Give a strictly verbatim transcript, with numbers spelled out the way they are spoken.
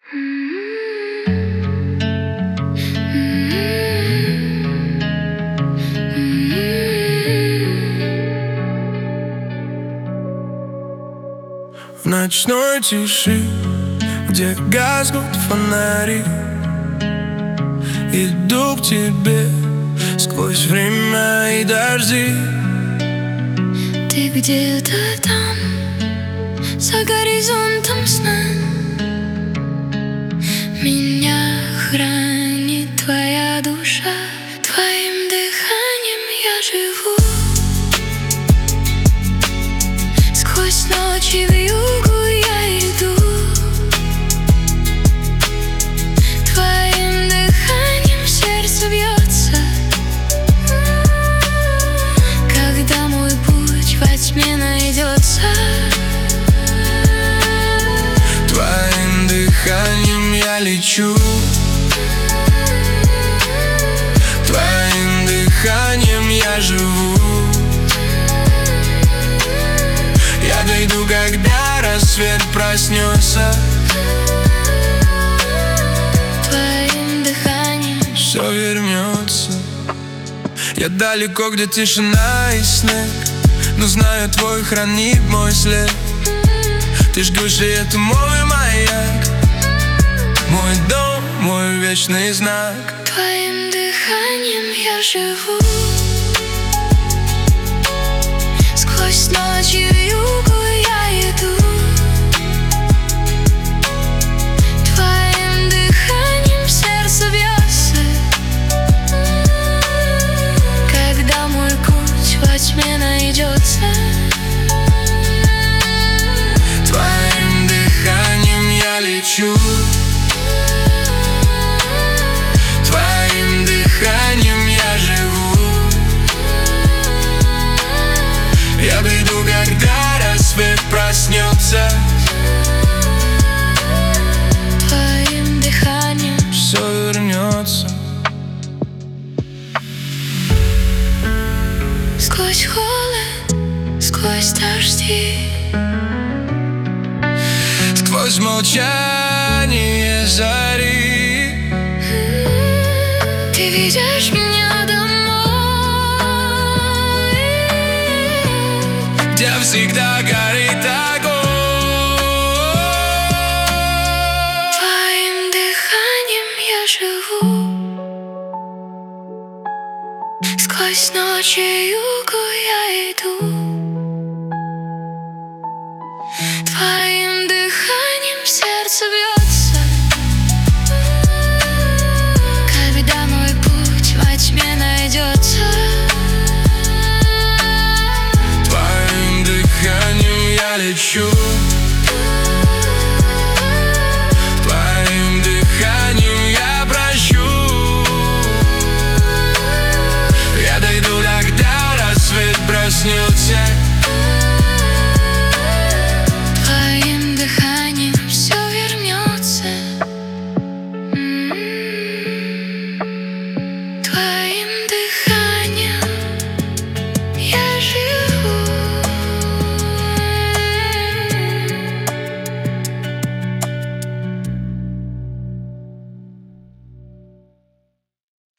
В ночной тиши, где гаснут фонари, иду к тебе сквозь время и дожди. Ты где-то там, за горизонтом сна. Меня хранит твоя душа, твоим дыханием я живу. Сквозь ночи вьюгу я иду, твоим дыханием сердце бьется. Когда мой путь во тьме найдется, твоим дыханием я лечу, твоим дыханием я живу. Я дойду, когда рассвет проснется, твоим дыханием все вернется. Я далеко, где тишина и снег, но знаю, твой хранит мой след. Ты ждешь, и это мой маяк, мой дом, мой вечный знак. твоим дыханием я живу. Сквозь ночи вьюгу я иду, твоим дыханием сердце бьется. Когда мой путь во тьме найдется, твоим дыханием я лечу, твоим дыханием я живу. Я приду, когда рассвет проснется, твоим дыханием все вернется. сквозь холод, сквозь дожди, Сквозь молчание зари ты ведешь меня домой, где всегда горит огонь. твоим дыханием я живу. Сквозь ночи югу я иду, твоим дыханием сердце бьется. Когда мой путь во тьме найдется, Твоим дыханием я лечу, твоим дыханием я прощу. Я дойду, когда рассвет проснется,